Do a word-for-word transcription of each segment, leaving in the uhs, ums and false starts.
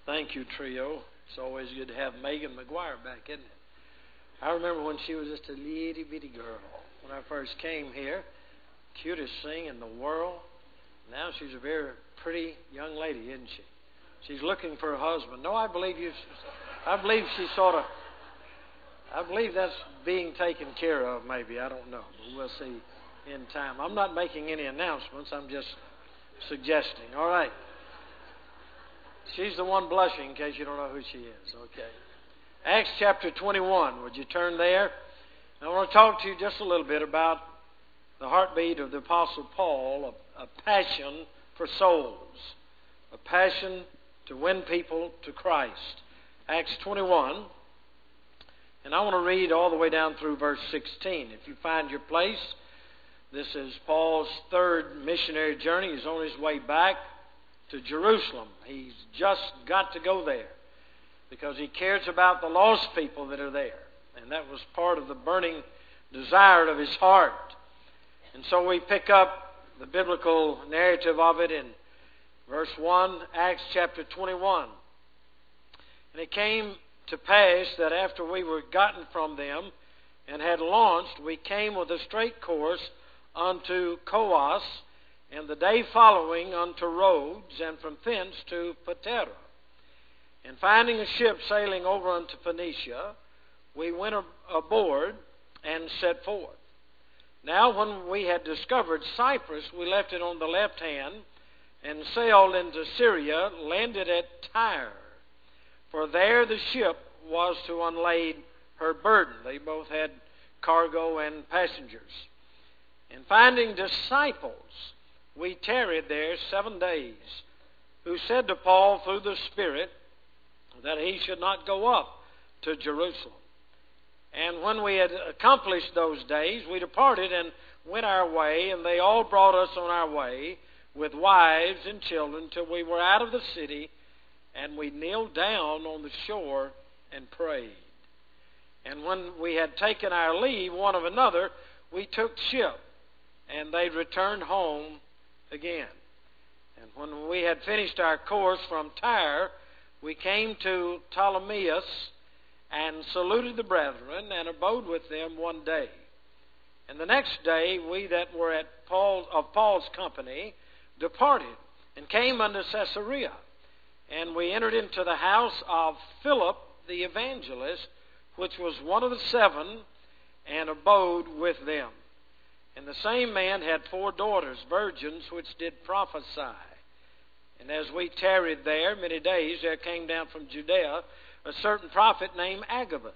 Thank you, trio. It's always good to have Megan McGuire back, isn't it? I remember when she was just a little bitty girl when I first came here. Cutest thing in the world. Now she's a very pretty young lady, isn't she? She's looking for a husband. No, I believe you. I believe she's sort of. I believe that's being taken care of. Maybe, I don't know. But we'll see in time. I'm not making any announcements. I'm just suggesting. All right. She's the one blushing, in case you don't know who she is. Okay. Acts chapter twenty-one. Would you turn there? I want to talk to you just a little bit about the heartbeat of the Apostle Paul, a, a passion for souls, a passion to win people to Christ. Acts twenty-one. And I want to read all the way down through verse sixteen. If you find your place, this is Paul's third missionary journey. He's on his way back to Jerusalem. He's just got to go there because he cares about the lost people that are there. And that was part of the burning desire of his heart. And so we pick up the biblical narrative of it in verse one, Acts chapter twenty-one. And it came to pass that after we were gotten from them and had launched, we came with a straight course unto Coos, and the day following unto Rhodes, and from thence to Patara. And finding a ship sailing over unto Phoenicia, we went aboard and set forth. Now when we had discovered Cyprus, we left it on the left hand, and sailed into Syria, landed at Tyre. For there the ship was to unlade her burden. They both had cargo and passengers. And finding disciples, we tarried there seven days, who said to Paul through the Spirit that he should not go up to Jerusalem. And when we had accomplished those days, we departed and went our way, and they all brought us on our way with wives and children till we were out of the city, and we kneeled down on the shore and prayed. And when we had taken our leave one of another, we took ship, and they returned home again. And when we had finished our course from Tyre, we came to Ptolemais and saluted the brethren and abode with them one day. And the next day we that were at Paul, of Paul's company departed and came unto Caesarea. And we entered into the house of Philip the evangelist, which was one of the seven, and abode with them. And the same man had four daughters, virgins, which did prophesy. And as we tarried there many days, there came down from Judea a certain prophet named Agabus.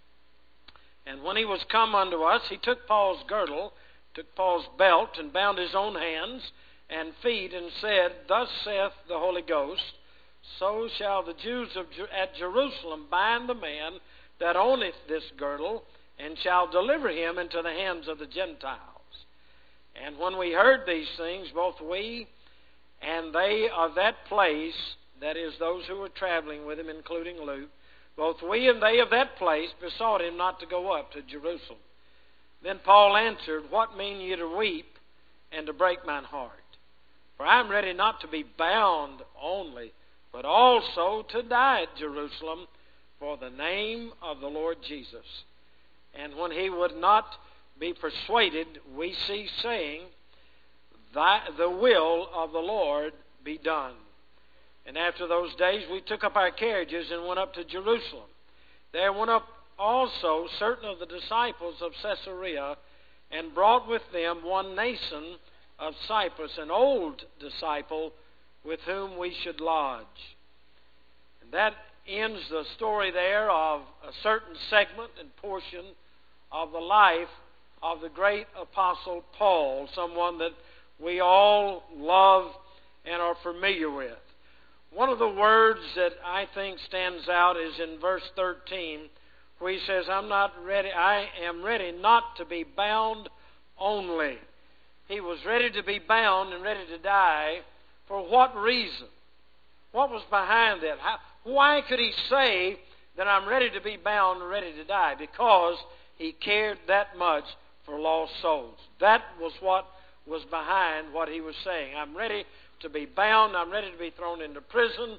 And when he was come unto us, he took Paul's girdle, took Paul's belt, and bound his own hands and feet, and said, Thus saith the Holy Ghost, so shall the Jews of Jer- at Jerusalem bind the man that owneth this girdle, and shall deliver him into the hands of the Gentiles. And when we heard these things, both we and they of that place, that is, those who were traveling with him, including Luke, both we and they of that place besought him not to go up to Jerusalem. Then Paul answered, What mean ye to weep and to break mine heart? For I am ready not to be bound only, but also to die at Jerusalem for the name of the Lord Jesus. And when he would not be persuaded, we ceased, saying, Thy, the will of the Lord be done. And after those days we took up our carriages and went up to Jerusalem. There went up also certain of the disciples of Caesarea, and brought with them one Nason of Cyprus, an old disciple, with whom we should lodge. And that ends the story there of a certain segment and portion of the life of the great Apostle Paul, someone that we all love and are familiar with. One of the words that I think stands out is in verse thirteen, where he says, I'm not ready, I am ready not to be bound only. He was ready to be bound and ready to die. For what reason? What was behind that? How, why could he say that I'm ready to be bound and ready to die? Because he cared that much for lost souls. That was what was behind what he was saying. I'm ready to be bound. I'm ready to be thrown into prison.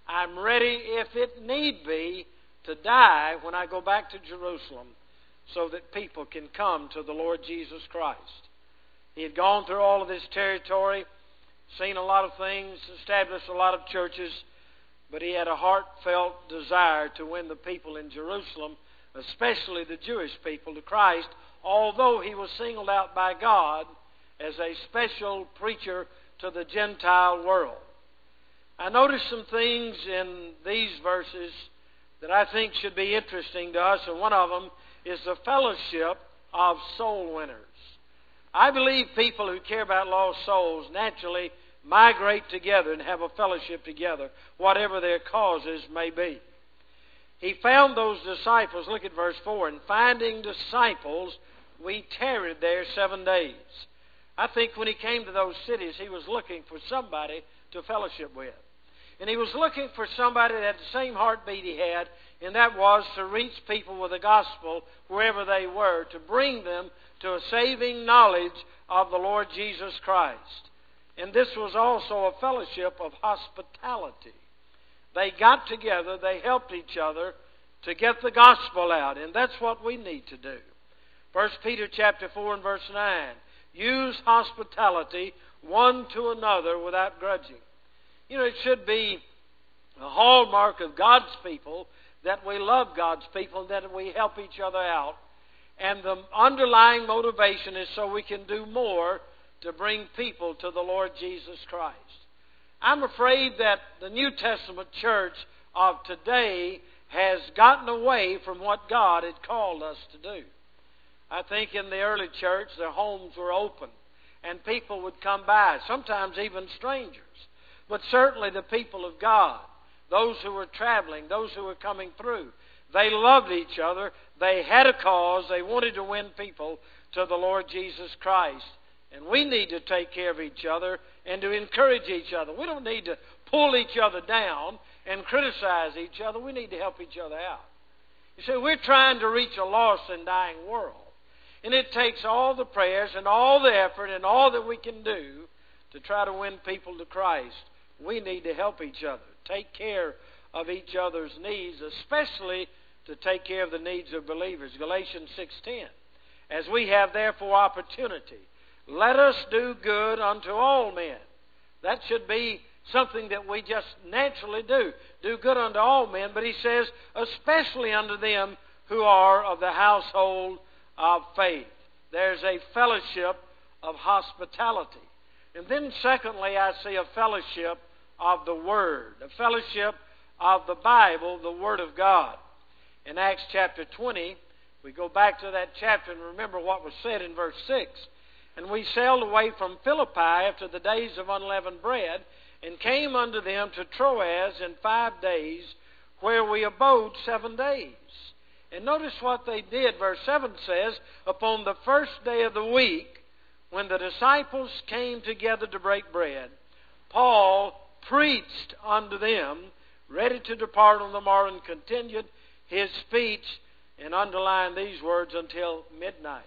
I'm ready, if it need be, to die when I go back to Jerusalem so that people can come to the Lord Jesus Christ. He had gone through all of this territory, seen a lot of things, established a lot of churches, but he had a heartfelt desire to win the people in Jerusalem, especially the Jewish people, to Christ, although he was singled out by God as a special preacher to the Gentile world. I noticed some things in these verses that I think should be interesting to us, and one of them is the fellowship of soul winners. I believe people who care about lost souls naturally migrate together and have a fellowship together, whatever their causes may be. He found those disciples, look at verse four, and finding disciples, we tarried there seven days. I think when he came to those cities, he was looking for somebody to fellowship with. And he was looking for somebody that had the same heartbeat he had, and that was to reach people with the gospel wherever they were, to bring them to a saving knowledge of the Lord Jesus Christ. And this was also a fellowship of hospitality. They got together, they helped each other to get the gospel out, and that's what we need to do. First Peter chapter four and verse nine, use hospitality one to another without grudging. You know, it should be a hallmark of God's people that we love God's people and that we help each other out. And the underlying motivation is so we can do more to bring people to the Lord Jesus Christ. I'm afraid that the New Testament church of today has gotten away from what God had called us to do. I think in the early church, their homes were open and people would come by, sometimes even strangers. But certainly the people of God, those who were traveling, those who were coming through, they loved each other. They had a cause. They wanted to win people to the Lord Jesus Christ. And we need to take care of each other and to encourage each other. We don't need to pull each other down and criticize each other. We need to help each other out. You see, we're trying to reach a lost and dying world. And it takes all the prayers and all the effort and all that we can do to try to win people to Christ. We need to help each other, take care of each other's needs, especially to take care of the needs of believers. Galatians six ten, as we have therefore opportunity, let us do good unto all men. That should be something that we just naturally do. Do good unto all men, but he says, especially unto them who are of the household of faith. There's a fellowship of hospitality. And then secondly, I see a fellowship of the Word, a fellowship of the Bible, the Word of God. In Acts chapter twenty, we go back to that chapter and remember what was said in verse six. And we sailed away from Philippi after the days of unleavened bread, and came unto them to Troas in five days, where we abode seven days. And notice what they did. Verse seven says, upon the first day of the week, when the disciples came together to break bread, Paul preached unto them, ready to depart on the morrow, and continued his speech, and underlined these words, until midnight.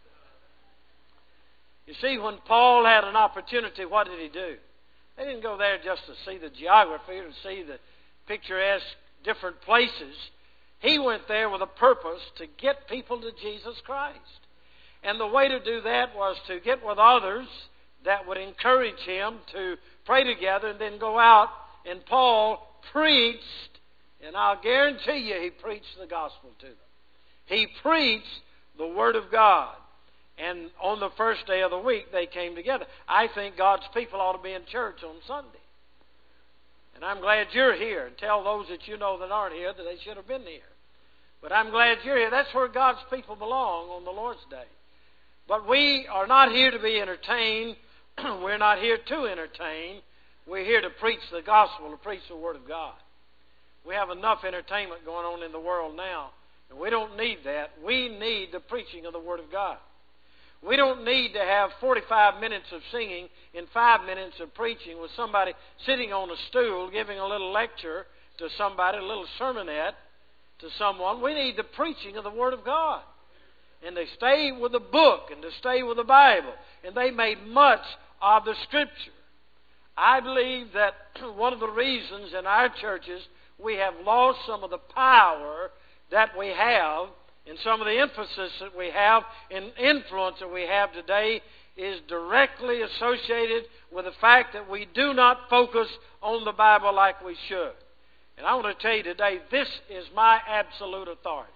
You see, when Paul had an opportunity, what did he do? They didn't go there just to see the geography or to see the picturesque different places. He went there with a purpose to get people to Jesus Christ. And the way to do that was to get with others that would encourage him to pray together and then go out. And Paul preached, and I'll guarantee you he preached the gospel to them. He preached the Word of God. And on the first day of the week, they came together. I think God's people ought to be in church on Sunday. And I'm glad you're here. And tell those that you know that aren't here that they should have been here. But I'm glad you're here. That's where God's people belong on the Lord's Day. But we are not here to be entertained. We're not here to entertain. We're here to preach the gospel, to preach the Word of God. We have enough entertainment going on in the world now, and we don't need that. We need the preaching of the Word of God. We don't need to have forty-five minutes of singing and five minutes of preaching with somebody sitting on a stool giving a little lecture to somebody, a little sermonette to someone. We need the preaching of the Word of God. And they stay with the book and to stay with the Bible. And they made much of the Scripture. I believe that one of the reasons in our churches we have lost some of the power that we have and some of the emphasis that we have and influence that we have today is directly associated with the fact that we do not focus on the Bible like we should. And I want to tell you today, this is my absolute authority.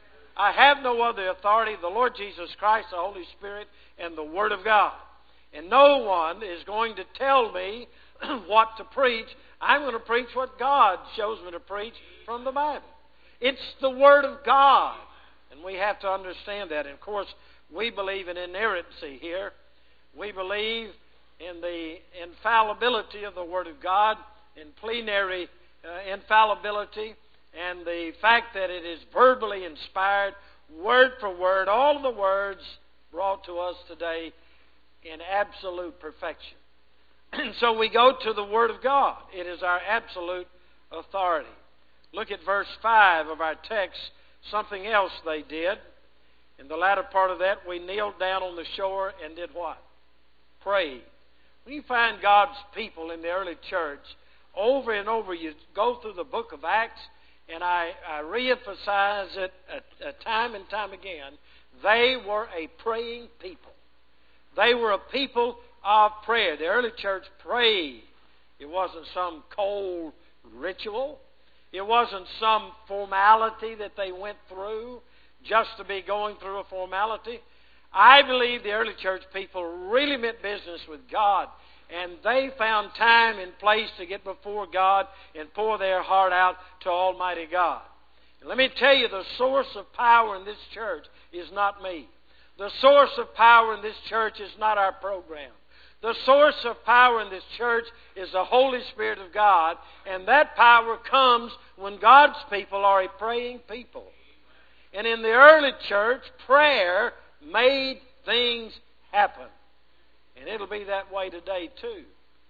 I have no other authority, the Lord Jesus Christ, the Holy Spirit, and the Word of God. And no one is going to tell me what to preach. I'm going to preach what God shows me to preach from the Bible. It's the Word of God. And we have to understand that. And of course, we believe in inerrancy here. We believe in the infallibility of the Word of God, in plenary uh, infallibility, and the fact that it is verbally inspired, word for word, all of the words brought to us today in absolute perfection. And so we go to the Word of God. It is our absolute authority. Look at verse five of our text. Something else they did. In the latter part of that, we kneeled down on the shore and did what? Prayed. When you find God's people in the early church, over and over you go through the book of Acts, and I, I re-emphasize it a, a time and time again, they were a praying people. They were a people of prayer. The early church prayed. It wasn't some cold ritual. It wasn't some formality that they went through just to be going through a formality. I believe the early church people really meant business with God, and they found time and place to get before God and pour their heart out to Almighty God. And let me tell you, the source of power in this church is not me. The source of power in this church is not our program. The source of power in this church is the Holy Spirit of God, and that power comes when God's people are a praying people. And in the early church, prayer made things happen. And it'll be that way today too.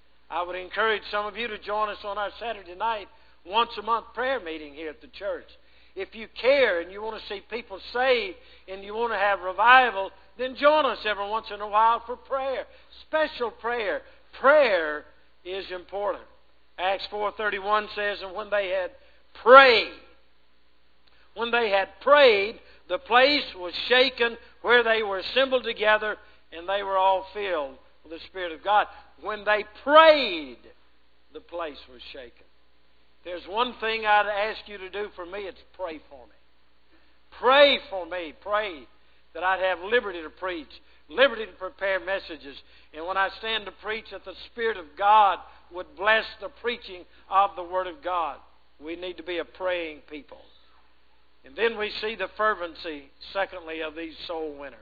I would encourage some of you to join us on our Saturday night, once a month prayer meeting here at the church. If you care and you want to see people saved and you want to have revival, then join us every once in a while for prayer. Special prayer. Prayer is important. Acts four thirty-one says, and when they had prayed, when they had prayed, the place was shaken where they were assembled together, and they were all filled with the Spirit of God. When they prayed, the place was shaken. There's one thing I'd ask you to do for me, it's pray for me. Pray for me. Pray that I'd have liberty to preach, liberty to prepare messages. And when I stand to preach, that the Spirit of God would bless the preaching of the Word of God. We need to be a praying people. And then we see the fervency, secondly, of these soul winners.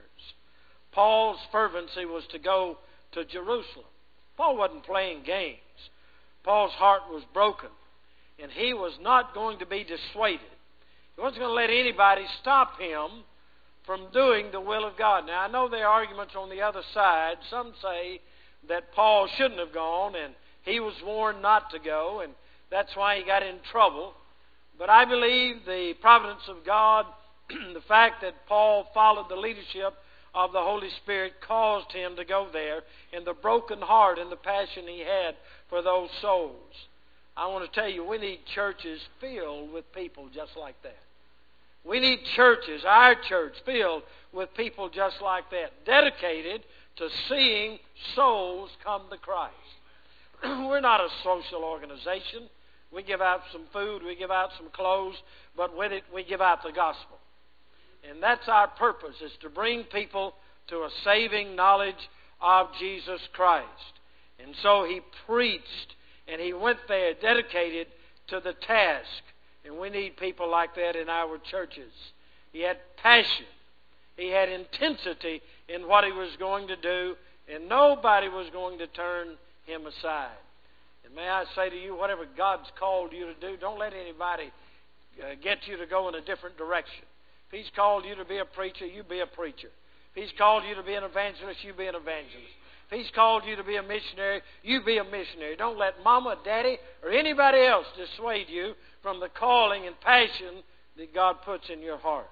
Paul's fervency was to go to Jerusalem. Paul wasn't playing games. Paul's heart was broken, and he was not going to be dissuaded. He wasn't going to let anybody stop him from doing the will of God. Now, I know there are arguments on the other side. Some say that Paul shouldn't have gone, and he was warned not to go, and that's why he got in trouble. But I believe the providence of God, the fact that Paul followed the leadership of the Holy Spirit caused him to go there, and the broken heart and the passion he had for those souls. I want to tell you, we need churches filled with people just like that. We need churches, our church, filled with people just like that, dedicated to seeing souls come to Christ. We're not a social organization. We give out some food, we give out some clothes, but with it we give out the gospel. And that's our purpose, is to bring people to a saving knowledge of Jesus Christ. And so he preached, and he went there dedicated to the task. And we need people like that in our churches. He had passion. He had intensity in what he was going to do, and nobody was going to turn him aside. And may I say to you, whatever God's called you to do, don't let anybody uh, get you to go in a different direction. If He's called you to be a preacher, you be a preacher. If He's called you to be an evangelist, you be an evangelist. If He's called you to be a missionary, you be a missionary. Don't let mama, daddy, or anybody else dissuade you from the calling and passion that God puts in your heart.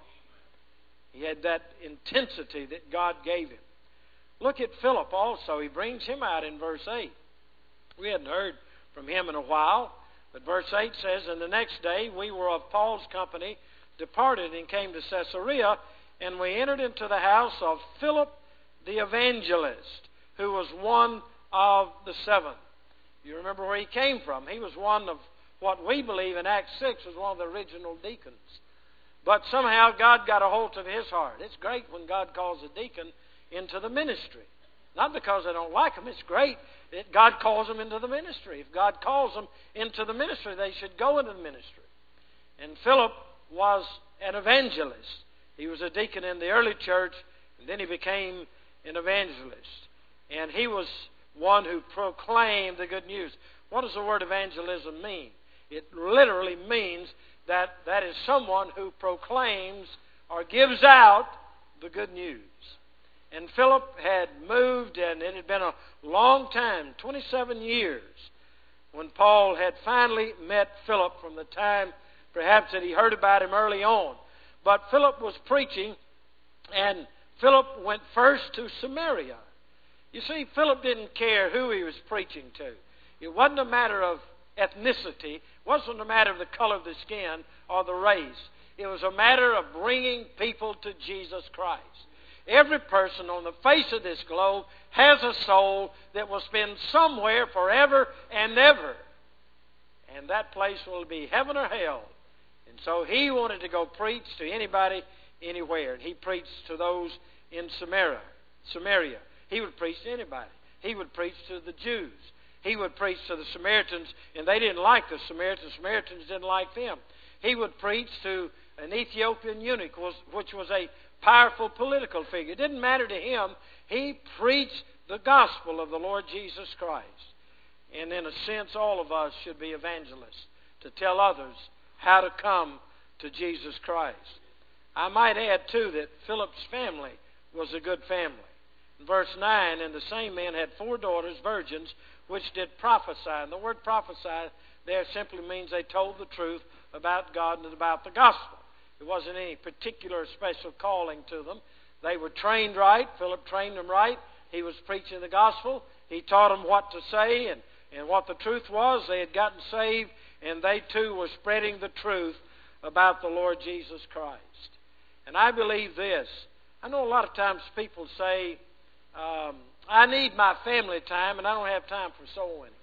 He had that intensity that God gave him. Look at Philip also. He brings him out in verse eight. We hadn't heard from him in a while. But verse eight says, "And the next day we were of Paul's company, departed and came to Caesarea, and we entered into the house of Philip the evangelist, who was one of the seven." You remember where he came from. He was one of what we believe in Acts six was one of the original deacons. But somehow God got a hold of his heart. It's great when God calls a deacon into the ministry. Not because they don't like him. It's great that God calls them into the ministry. If God calls them into the ministry, they should go into the ministry. And Philip was an evangelist. He was a deacon in the early church, and then he became an evangelist. And he was one who proclaimed the good news. What does the word evangelism mean? It literally means that that is someone who proclaims or gives out the good news. And Philip had moved, and it had been a long time, twenty-seven years, when Paul had finally met Philip, from the time perhaps that he heard about him early on. But Philip was preaching, and Philip went first to Samaria. You see, Philip didn't care who he was preaching to. It wasn't a matter of ethnicity. It wasn't a matter of the color of the skin or the race. It was a matter of bringing people to Jesus Christ. Every person on the face of this globe has a soul that will spend somewhere forever and ever. And that place will be heaven or hell. And so he wanted to go preach to anybody, anywhere. And he preached to those in Samaria. Samaria. He would preach to anybody. He would preach to the Jews. He would preach to the Samaritans, and they didn't like the Samaritans. The Samaritans didn't like them. He would preach to an Ethiopian eunuch, which was a powerful political figure. It didn't matter to him. He preached the gospel of the Lord Jesus Christ. And in a sense, all of us should be evangelists, to tell others how to come to Jesus Christ. I might add, too, that Philip's family was a good family. In verse nine, "And the same man had four daughters, virgins, which did prophesy." And the word prophesy there simply means they told the truth about God and about the gospel. There wasn't any particular special calling to them. They were trained right. Philip trained them right. He was preaching the gospel. He taught them what to say and, and what the truth was. They had gotten saved, and they too were spreading the truth about the Lord Jesus Christ. And I believe this. I know a lot of times people say, um, I need my family time and I don't have time for soul winning.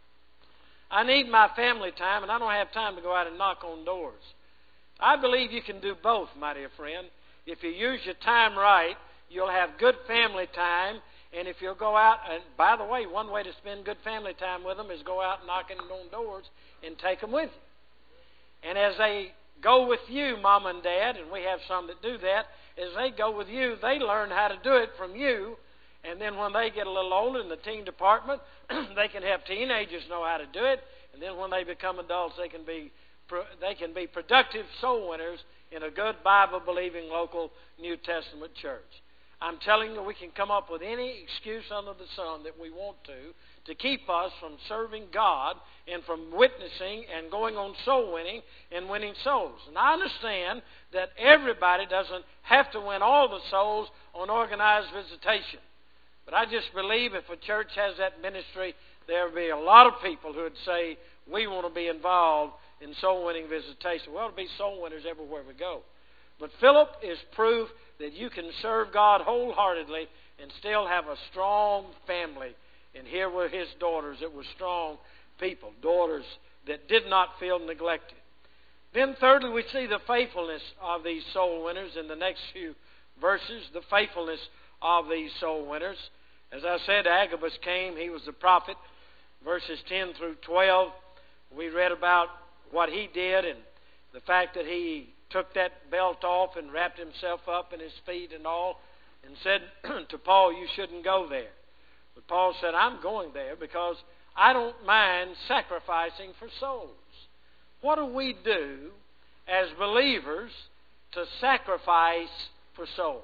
I need my family time and I don't have time to go out and knock on doors. I believe you can do both, my dear friend. If you use your time right, you'll have good family time. And if you'll go out, and by the way, one way to spend good family time with them is go out knocking on doors and take them with you. And as they go with you, Mom and Dad, and we have some that do that, as they go with you, they learn how to do it from you. And then when they get a little older in the teen department, they can have teenagers know how to do it. And then when they become adults, they can be they can be productive soul winners in a good Bible-believing local New Testament church. I'm telling you, we can come up with any excuse under the sun that we want to to keep us from serving God and from witnessing and going on soul winning and winning souls. And I understand that everybody doesn't have to win all the souls on organized visitation. But I just believe if a church has that ministry, there will be a lot of people who would say, we want to be involved in soul-winning visitation. We ought to be soul winners everywhere we go. But Philip is proof that you can serve God wholeheartedly and still have a strong family. And here were his daughters that were strong people, daughters that did not feel neglected. Then thirdly, we see the faithfulness of these soul winners in the next few verses, the faithfulness of these soul winners. As I said, Agabus came. He was the prophet. Verses ten through twelve, we read about what he did and the fact that he took that belt off and wrapped himself up in his feet and all and said to Paul, you shouldn't go there. But Paul said, I'm going there because I don't mind sacrificing for souls. What do we do as believers to sacrifice for souls?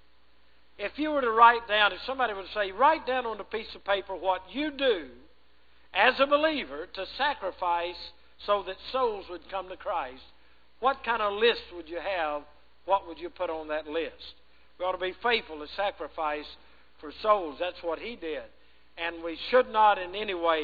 If you were to write down, if somebody would say, write down on a piece of paper what you do as a believer to sacrifice so that souls would come to Christ, what kind of list would you have? What would you put on that list? We ought to be faithful to sacrifice for souls. That's what he did. And we should not in any way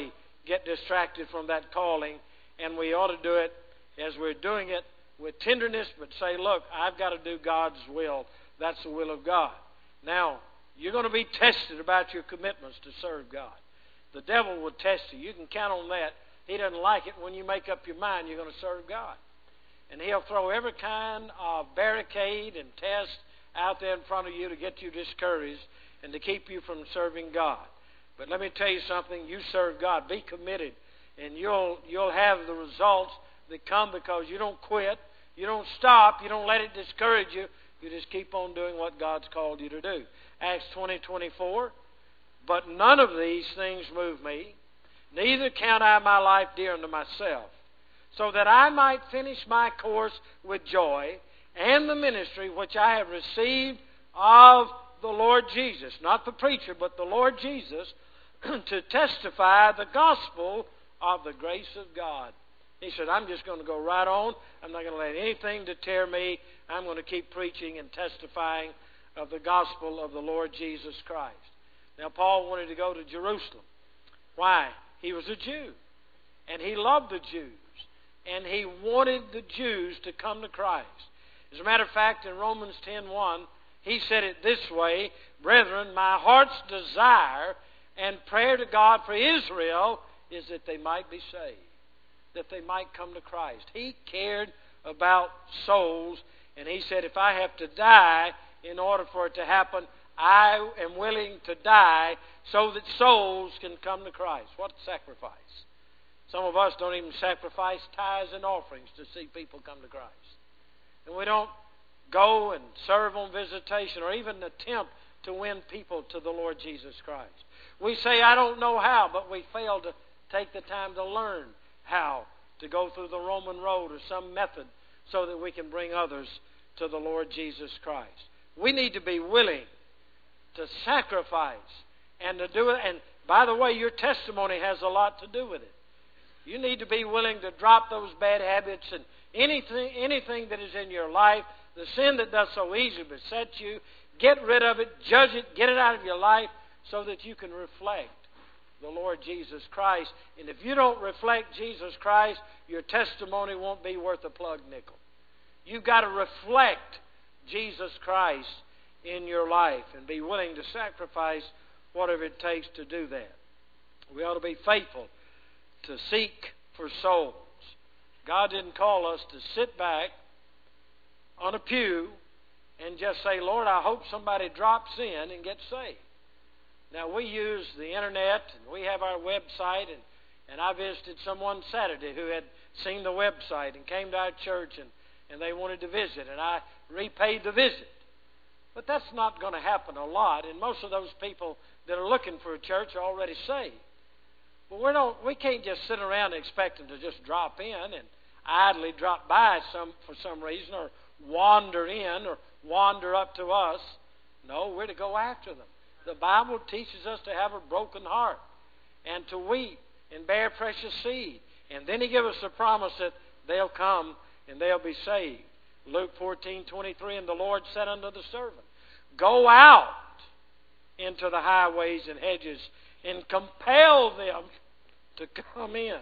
get distracted from that calling, and we ought to do it as we're doing it with tenderness, but say, look, I've got to do God's will. That's the will of God. Now, you're going to be tested about your commitments to serve God. The devil will test you. You can count on that. He doesn't like it when you make up your mind you're going to serve God. And he'll throw every kind of barricade and test out there in front of you to get you discouraged and to keep you from serving God. But let me tell you something. You serve God. Be committed. And you'll you'll have the results that come because you don't quit. You don't stop. You don't let it discourage you. You just keep on doing what God's called you to do. Acts twenty twenty-four. But none of these things move me, neither count I my life dear unto myself, so that I might finish my course with joy and the ministry which I have received of the Lord Jesus, not the preacher, but the Lord Jesus, to testify the gospel of the grace of God. He said, I'm just going to go right on. I'm not going to let anything deter me. I'm going to keep preaching and testifying of the gospel of the Lord Jesus Christ. Now, Paul wanted to go to Jerusalem. Why? He was a Jew, and he loved the Jews, and he wanted the Jews to come to Christ. As a matter of fact, in Romans ten one, he said it this way, Brethren, my heart's desire and prayer to God for Israel is that they might be saved, that they might come to Christ. He cared about souls, and he said, if I have to die in order for it to happen, I am willing to die so that souls can come to Christ. What a sacrifice. Some of us don't even sacrifice tithes and offerings to see people come to Christ. And we don't go and serve on visitation or even attempt to win people to the Lord Jesus Christ. We say, I don't know how, but we fail to take the time to learn how to go through the Roman road or some method so that we can bring others to the Lord Jesus Christ. We need to be willing to sacrifice and to do it. And by the way, your testimony has a lot to do with it. You need to be willing to drop those bad habits and anything, anything that is in your life, the sin that does so easily beset you, get rid of it, judge it, get it out of your life so that you can reflect the Lord Jesus Christ. And if you don't reflect Jesus Christ, your testimony won't be worth a plug nickel. You've got to reflect Jesus Christ in your life and be willing to sacrifice whatever it takes to do that. We ought to be faithful to seek for souls. God didn't call us to sit back on a pew and just say, Lord, I hope somebody drops in and gets saved. Now, we use the internet, and we have our website, and, and I visited someone Saturday who had seen the website and came to our church, and, and they wanted to visit, and I repaid the visit. But that's not going to happen a lot, and most of those people that are looking for a church are already saved. But we don't, we can't just sit around and expect them to just drop in and idly drop by some for some reason, or wander in or wander up to us. No, we're to go after them. The Bible teaches us to have a broken heart and to weep and bear precious seed. And then He gives us the promise that they'll come and they'll be saved. Luke fourteen twenty-three, and the Lord said unto the servant, Go out into the highways and hedges and compel them to come in,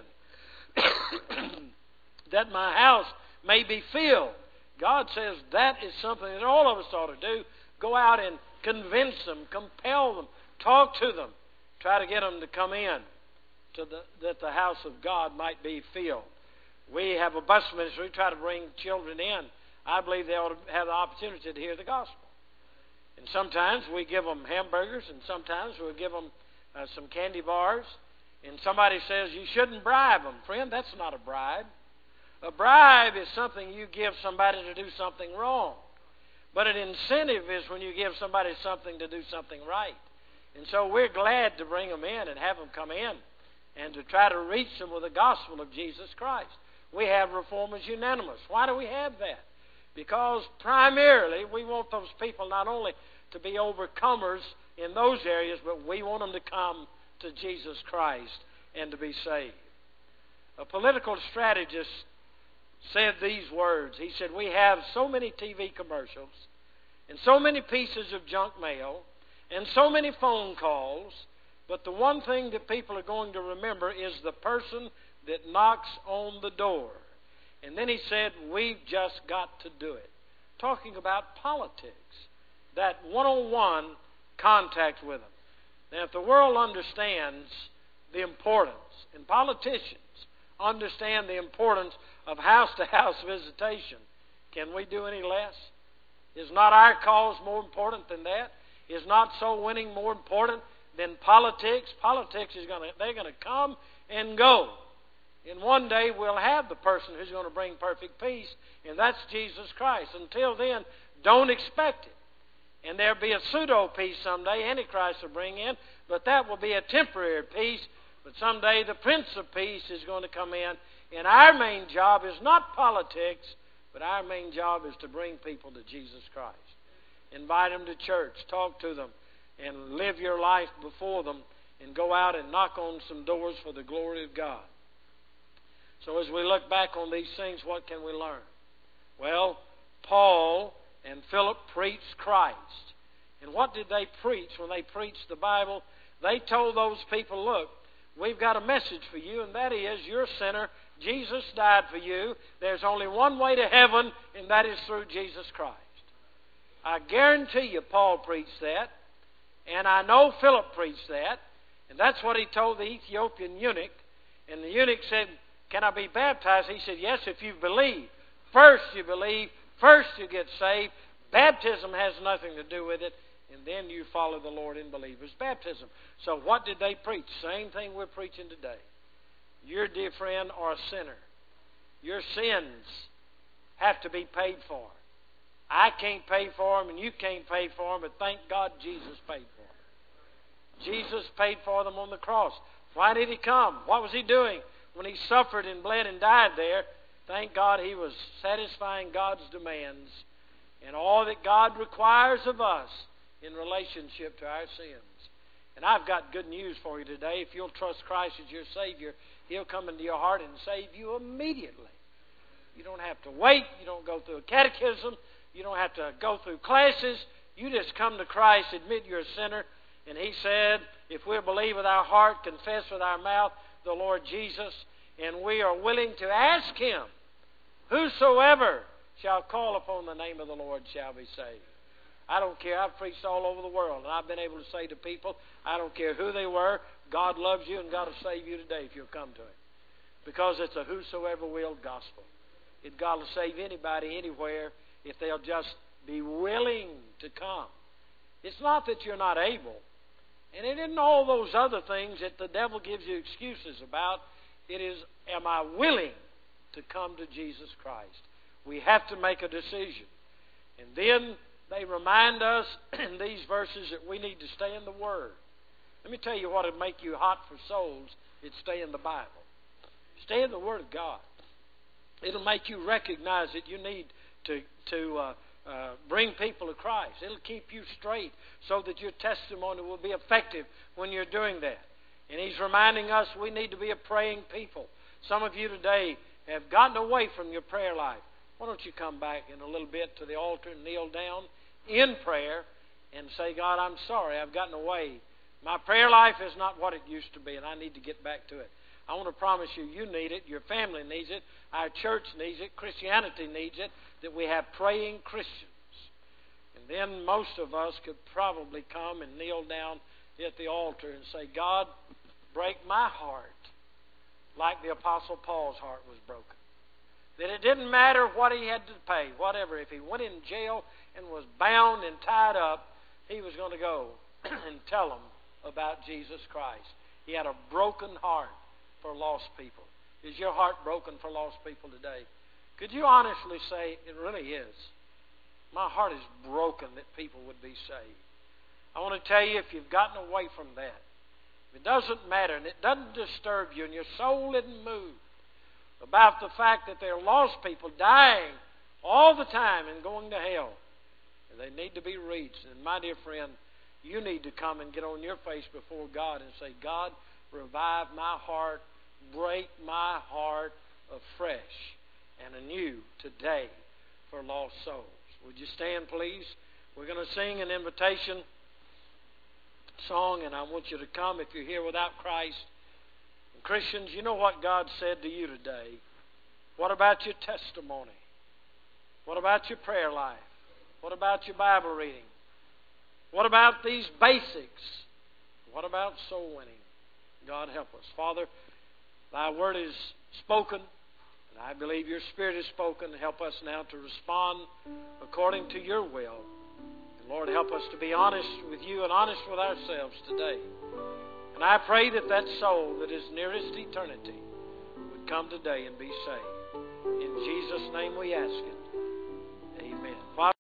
that my house may be filled. God says that is something that all of us ought to do. Go out and convince them, compel them, talk to them, try to get them to come in, to the, that the house of God might be filled. We have a bus ministry, try to bring children in. I believe they ought to have the opportunity to hear the gospel. And sometimes we give them hamburgers, and sometimes we give them uh, some candy bars. And somebody says, you shouldn't bribe them. Friend, that's not a bribe. A bribe is something you give somebody to do something wrong. But an incentive is when you give somebody something to do something right. And so we're glad to bring them in and have them come in and to try to reach them with the gospel of Jesus Christ. We have Reformers Unanimous. Why do we have that? Because primarily we want those people not only to be overcomers in those areas, but we want them to come to Jesus Christ and to be saved. A political strategist said these words. He said, we have so many T V commercials and so many pieces of junk mail and so many phone calls, But the one thing that people are going to remember is the person that knocks on the door. And then he said, we've just got to do it. Talking about politics. That one-on-one contact with them. Now, if the world understands the importance, and politicians understand the importance of house-to-house visitation, can we do any less? Is not our cause more important than that? Is not soul winning more important than politics? Politics is going to, they're going to come and go. And one day we'll have the person who's going to bring perfect peace, and that's Jesus Christ. Until then, don't expect it. And there'll be a pseudo-peace someday Antichrist will bring in, but that will be a temporary peace. But someday the Prince of Peace is going to come in, and our main job is not politics, but our main job is to bring people to Jesus Christ. Invite them to church, talk to them, and live your life before them, and go out and knock on some doors for the glory of God. So as we look back on these things, what can we learn? Well, Paul and Philip preached Christ. And what did they preach when they preached the Bible? They told those people, look, we've got a message for you, and that is, you're a sinner. Jesus died for you. There's only one way to heaven, and that is through Jesus Christ. I guarantee you Paul preached that, and I know Philip preached that, and that's what he told the Ethiopian eunuch. And the eunuch said, can I be baptized? He said, yes, if you believe. First you believe, first you get saved. Baptism has nothing to do with it, and then you follow the Lord in believers' baptism. So what did they preach? Same thing we're preaching today. Your dear friend are a sinner. Your sins have to be paid for. I can't pay for them, and you can't pay for them, but thank God Jesus paid for them. Jesus paid for them on the cross. Why did He come? What was He doing when He suffered and bled and died there? Thank God He was satisfying God's demands and all that God requires of us in relationship to our sins. And I've got good news for you today. If you'll trust Christ as your Savior, He'll come into your heart and save you immediately. You don't have to wait. You don't go through a catechism. You don't have to go through classes. You just come to Christ, admit you're a sinner. And He said, if we'll believe with our heart, confess with our mouth the Lord Jesus, and we are willing to ask Him, whosoever shall call upon the name of the Lord shall be saved. I don't care. I've preached all over the world, and I've been able to say to people, I don't care who they were, God loves you and God will save you today if you'll come to Him. Because it's a whosoever will gospel. It God will save anybody, anywhere, if they'll just be willing to come. It's not that you're not able. And it isn't all those other things that the devil gives you excuses about. It is, am I willing to come to Jesus Christ? We have to make a decision. And then they remind us in these verses that we need to stay in the Word. Let me tell you what would make you hot for souls. It's stay in the Bible. Stay in the Word of God. It'll make you recognize that you need to, to uh, uh, bring people to Christ. It'll keep you straight so that your testimony will be effective when you're doing that. And He's reminding us we need to be a praying people. Some of you today have gotten away from your prayer life. Why don't you come back in a little bit to the altar and kneel down in prayer and say, God, I'm sorry, I've gotten away. My prayer life is not what it used to be, and I need to get back to it. I want to promise you, you need it, your family needs it, our church needs it, Christianity needs it, that we have praying Christians. And then most of us could probably come and kneel down at the altar and say, God, break my heart like the Apostle Paul's heart was broken. That it didn't matter what he had to pay, whatever. If he went in jail and was bound and tied up, he was going to go and tell them about Jesus Christ. He had a broken heart for lost people. Is your heart broken for lost people today? Could you honestly say, it really is? My heart is broken that people would be saved. I want to tell you, if you've gotten away from that, it doesn't matter, and it doesn't disturb you, and your soul isn't moved about the fact that there are lost people dying all the time and going to hell. And they need to be reached. And my dear friend, you need to come and get on your face before God and say, God, revive my heart, break my heart afresh and anew today for lost souls. Would you stand, please? We're going to sing an invitation song, and I want you to come if you're here without Christ. And Christians, you know what God said to you today. What about your testimony? What about your prayer life? What about your Bible reading? What about these basics? What about soul winning? God help us. Father, Thy Word is spoken, and I believe Your Spirit is spoken. Help us now to respond according to Your will. And Lord, help us to be honest with You and honest with ourselves today. And I pray that that soul that is nearest eternity would come today and be saved. In Jesus' name we ask it.